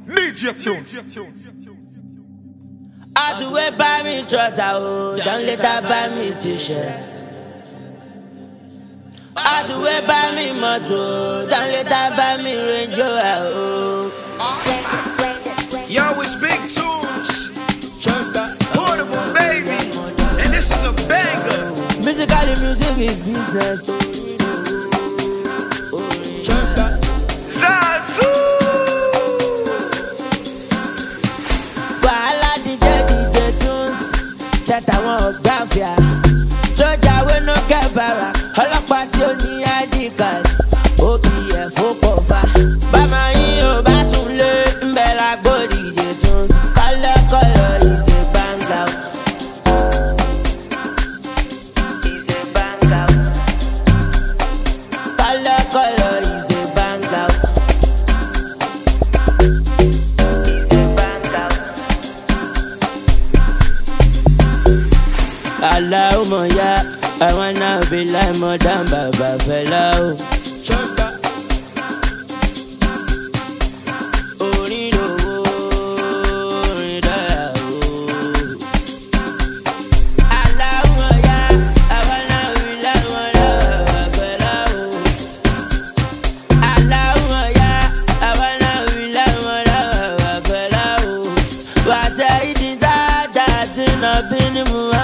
DJ Tunes. As you wait buy me trouser, oh, don't later buy me t-shirt. As you wait buy me muscle, don't later buy me Range Rover, oh. Yo, it's Big Tunes, Portable baby, and this is a banger. Musically, music is business. Wahala DJ Tunes, set àwọn ọ̀gá fìyà. Sójà wey no get bara, ọlọ́pàá tí ó ní ID card. OPF ó pọ̀ fa. Bàmá yín ò bá sùn lé, ń bẹ̀ lágbo DJ Tunes. Kọ́lọ́kọ́lọ́ is a banger. Is a banger. Kọ́lọ́kọ́lọ́ is a banger. Allahumma ya, I wanna be like more than Baba Fela. Orin lówó, orin dára o. Allahumma ya, I wanna be like more than Baba Fela. Allahumma ya, I wanna be like more than Baba Fela. Wa say desire to not be the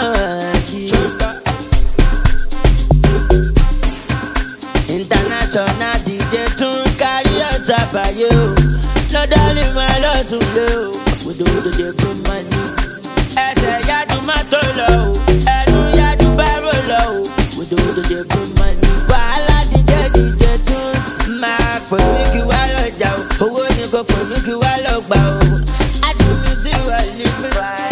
International DJ Tunes carry us up by you. No darling, my love to you. We do the good money. Ẹsẹ̀ yájú mọ́tò lọ o, ẹnu yájú bárò lọ o. We do the good money. Wàhálà DJ Tunes máa pè mí kí wá lọ́jà o. Owó ni kò pè mí kí wá lọ gbà o. Àdùnmí tí wà lè fi.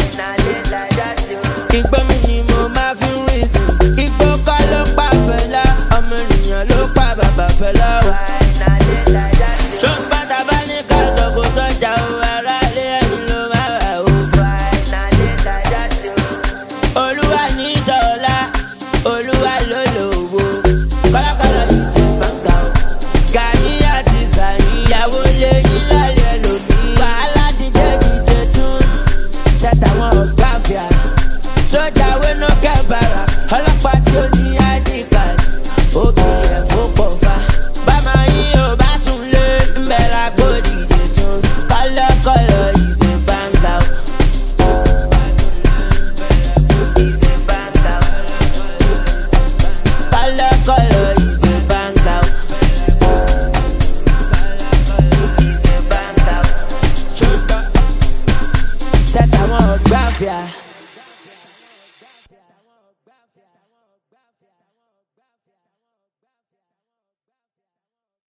Ìgbọ́ mi ni mo máa fi ń rìn sí. Igbó kọ́ ló pa Fẹlá, ọmọ ènìyàn ló pa Baba Fẹlá o. Ṣọ́npátá bá ní ká sọ̀kò sọ́jà o, ará ilé ẹ̀yìn ló máa wà o. Olúwa ní sọ̀lá, Olúwa ló lòwò. Kọ́lákọ́lọ́ yìí ti gbọ̀ngà o. Gàrí àti sàrí, ìyàwó lè yí lálẹ́ lómi. Wàhálà DJ Tunes, ṣẹ̀tàwọn ọ̀gá fìyà. Sójà wey no get bara, ọlọ́pàá tí ó ní ID card. OPF ó pọ̀ fa. Bàmá yín ò bá sùn lé, ń bẹ̀ lágbo DJ Tunes. Kọ́lọ́kọ́lọ́ is a banger. Kọ́lọ́kọ́lọ́ is a banger. Set àwọn ọ̀gbá fìyà.